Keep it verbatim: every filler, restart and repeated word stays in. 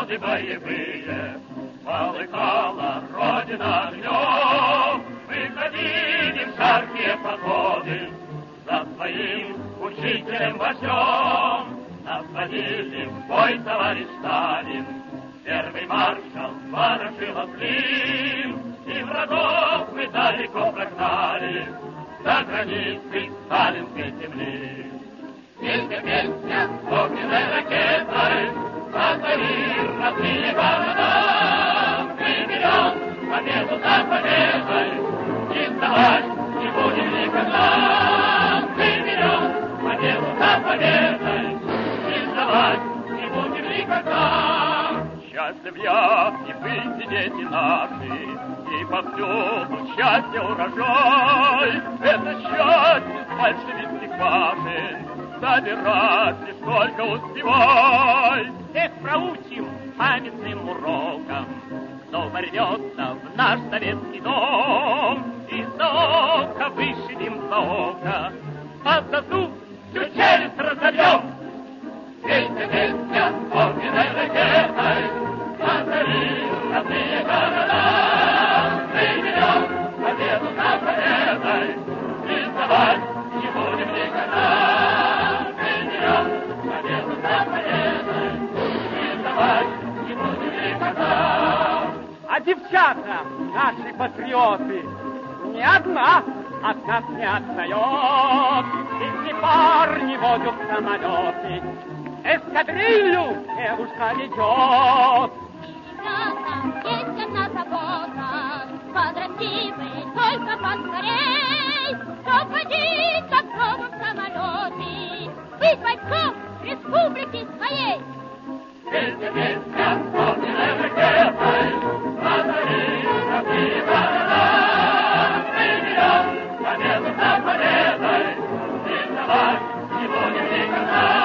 годы боевые полыхала Родина огнем. Мы ходили в жаркие походы за своим учителем вождем. Нас водили в бой товарищ Сталин, первый маршал Ворошилов Клим. И врагов мы далеко прогнали за границы сталинской земли. Песня, песня, огненной ракетой озари родные города. Мы берем победу за победой и сдавать не будем никогда. Мы берем победу за победой и сдавать не будем никогда. Счастлив я, и вы, и дети наши, и повсюду счастье урожай. Это счастье с большевистских башен собирать лишь только успевай. Эх, проучим памятным уроком, кто ворвется в наш советский дом. Из ока вышибем за око, а за зуб всю челюсть разобьем. Песня, песня, огненной ракетой озари родные города. Мы берем победу за победой и сдавать не будем никогда. Мы берем победу за победой и сдавать не будем никогда. А девчата, наши патриоты, ни одна от нас не отстает. Эти парни водят самолеты, эскадрилью девушка ведет. Ребята, есть одна забота, подрасти вы только поскорей, чтоб водиться в новом самолете, быть бойцом республики своей. Песня, песня, огненной ракетой озари родные города. Мы берем победу за победой и сдавать не будем никогда.